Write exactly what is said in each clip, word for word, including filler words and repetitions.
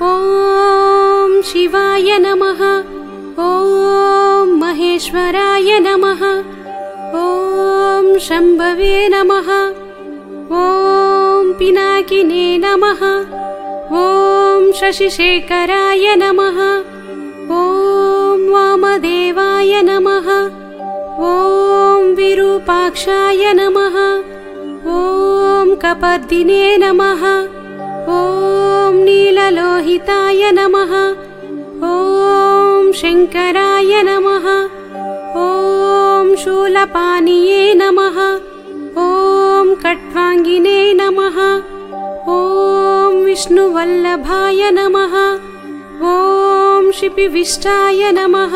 ॐ शिवाय नमः। ॐ महेश्वराय नमः। ॐ शम्भवे नमः। ॐ पिनाकिने नमः। ॐ शशिशेखराय नमः। ॐ वामदेवाय नमः। ॐ विरूपाक्षाय नमः। ॐ कपर्दिने नमः। ॐ नीललोहिताय नमः। ॐ शङ्कराय नमः। ॐ शूलपाणिये नमः। ॐ खट्वाङ्गिने नमः। ॐ विष्णुवल्लभाय नमः। ॐ शिपिविष्टाय नमः।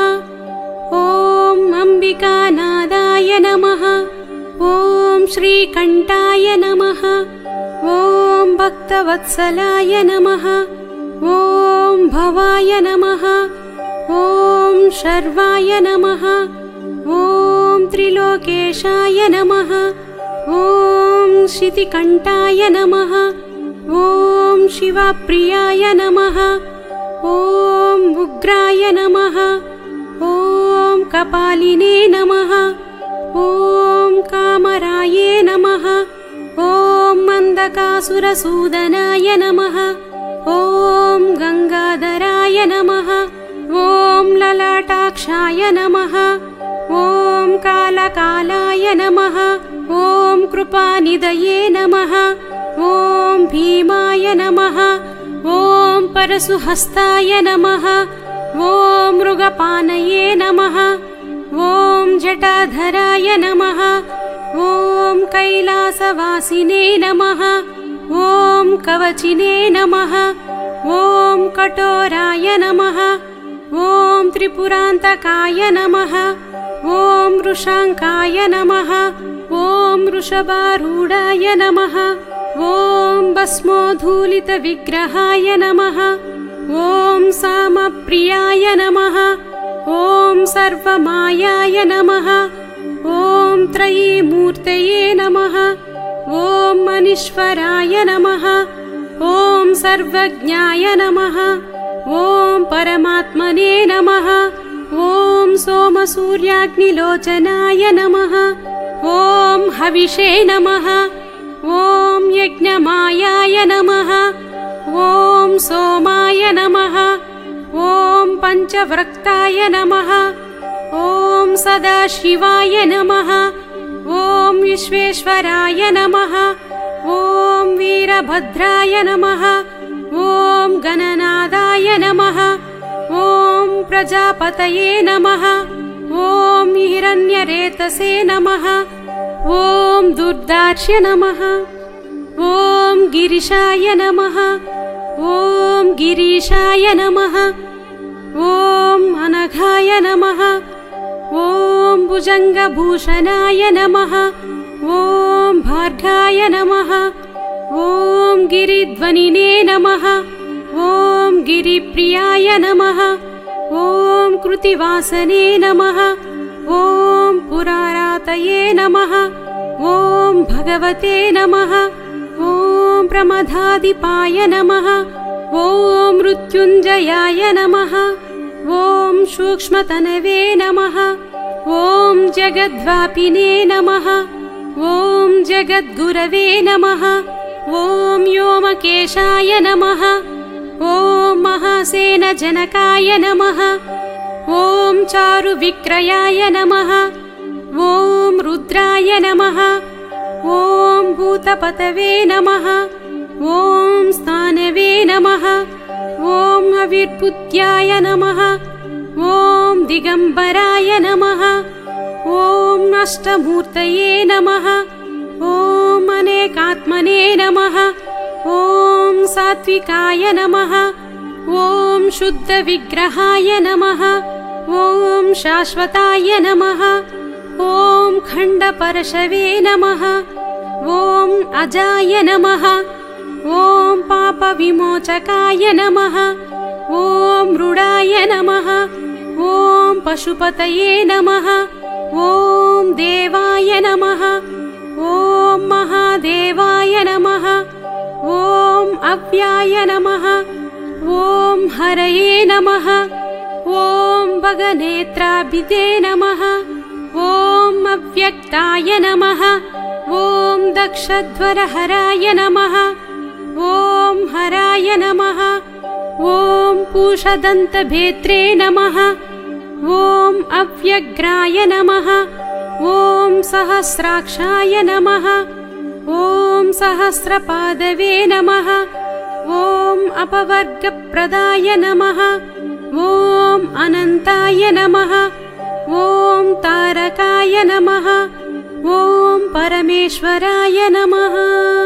ॐ अम्बिकानादाय नमः। ॐ श्रीकण्ठाय नमः। ॐ भक्तवत्सलाय नमः। ॐ भवाय नमः। ॐ शर्वाय नमः। ॐ त्रिलोकेशाय नमः। ॐ शितिकण्ठाय नमः। ॐ शिवप्रियाय नमः। ॐ उग्राय नमः। ॐ कपालिने नमः। ॐ कामराये नमः। ॐ मन्दकासुरसूदनाय नमः। ॐ गङ्गाधराय नमः। ॐ ललाटाक्षाय नमः। ॐ कालकालाय नमः। ॐ कृपानिधये नमः। ॐ भीमाय नमः। ॐ परशुहस्ताय नमः। ॐ मृगपानये नमः। ॐ जटाधराय नमः। ॐ कैलासवासिने नमः। ॐ कवचिने नमः। ॐ कठोराय नमः। ॐ त्रिपुरान्तकाय नमः। ॐ वृषाङ्काय नमः। ॐ वृषभारूढाय नमः। ॐ भस्मोद्धूलितविग्रहाय नमः। ॐ सामप्रियाय नमः। ॐ सर्वमायाय नमः। ॐ त्रयीमूर्तये नमः। ॐ मनीश्वराय नमः। ॐ सर्वज्ञाय नमः। ॐ परमात्मने नमः। ॐ सोमसूर्याग्निलोचनाय नमः। ॐ हविषे नमः। ॐ यज्ञमायाय नमः। ॐ सोमाय नमः। ॐ पञ्चवक्त्राय नमः। ॐ सदाशिवाय नमः। ॐ विश्वेश्वराय नमः। ॐ वीरभद्राय नमः। ॐ गणनादाय नमः। ॐ प्रजापतये नमः। ॐ हिरण्यरेतसे नमः। ॐ दुर्दाक्ष्य नमः। ॐ गिरिशाय नमः। ॐ गिरीशाय नमः। ॐ अनघाय नमः। ॐ भुजङ्गभूषणाय नमः। ॐ भार्गाय नमः। ॐ गिरिध्वनिने नमः। ॐ गिरिप्रियाय नमः। ॐ कृतिवासने नमः। ॐ पुरारातये नमः। ॐ भगवते नमः। ॐ प्रमदाधिपाय नमः। ॐ मृत्युञ्जयाय नमः। ॐ सूक्ष्मतनवे नमः। ॐ जगद्व्यापिने नमः। ॐ जगद्गुरवे नमः। ॐ व्योमकेशाय नमः। ॐ महासेनजनकाय नमः। ॐ चारुविक्रयाय नमः। ॐ रुद्राय नमः। ॐ भूतपतवे नमः। ॐ स्थानवे नमः। ॐ अविर्भुत्याय नमः। ॐ दिगम्बराय नमः। ॐ अष्टमूर्तये नमः। ॐ अनेकात्मने नमः। ॐ सात्विकाय नमः। ॐ शुद्धविग्रहाय नमः। ॐ शाश्वताय नमः। ॐ खण्डपरशवे नमः। ॐ अजाय नमः। ॐ पापविमोचकाय नमः। ॐ मृडाय नमः। ॐ पशुपतये नमः। ॐ देवाय नमः। ॐ महादेवाय नमः। ॐ अव्याय नमः। ॐ हरये नमः। ॐ भगनेत्राभिदे नमः। ॐ अव्यक्ताय नमः। ॐ दक्षध्वरहराय नमः। ॐ हराय नमः। ॐ पूषदन्तभेत्रे नमः। ॐ अव्यग्राय नमः। ॐ सहस्राक्षाय नमः। ॐ सहस्रपादवे नमः। ॐ अपवर्गप्रदाय नमः। ॐ अनन्ताय नमः। ॐ तारकाय नमः। ॐ परमेश्वराय नमः।